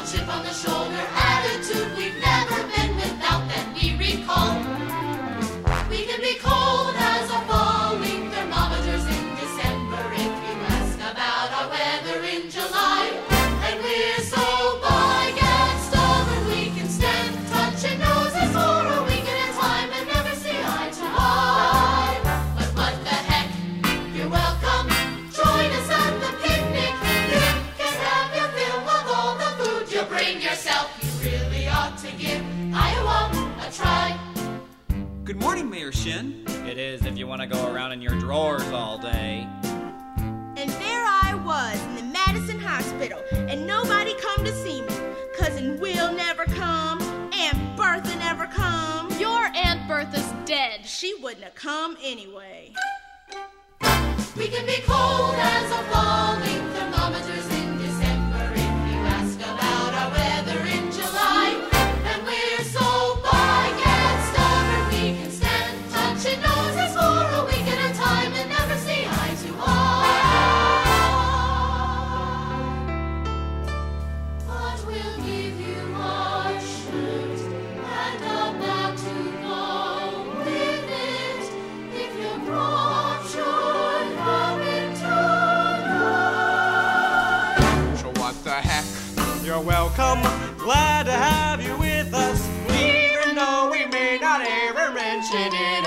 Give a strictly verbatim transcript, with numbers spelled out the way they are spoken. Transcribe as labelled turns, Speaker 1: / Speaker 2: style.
Speaker 1: chip on the shoulder attitude. We've never been without that we recall. We can be cold as a falling thermometers in December if you ask about our weather in July. And we're so big and stubborn we can stand touching noses for a week at a time and never see eye to eye. But what the heck, you're welcome. Join us at the picnic. You can have your fill of all the food you bring yourself. You really ought to give Iowa a try.
Speaker 2: Good morning, Mayor Shin.
Speaker 3: It is if you want to go around in your drawers all day.
Speaker 4: And there I was in the Madison Hospital, and nobody come to see me. Cousin Will never come, Aunt Bertha never come.
Speaker 5: Your Aunt Bertha's dead.
Speaker 4: She wouldn't have come anyway.
Speaker 1: We can be cold as a falling thermometers in December if you ask about our weather in July. And we're so big and stubborn we can stand touching noses for a week at a time and never see eye to eye. But we'll give you our shirt and a bag to go with it if you brought your coming tonight.
Speaker 6: So what the heck? You're welcome. Glad to have you with us, even though we may not ever mention it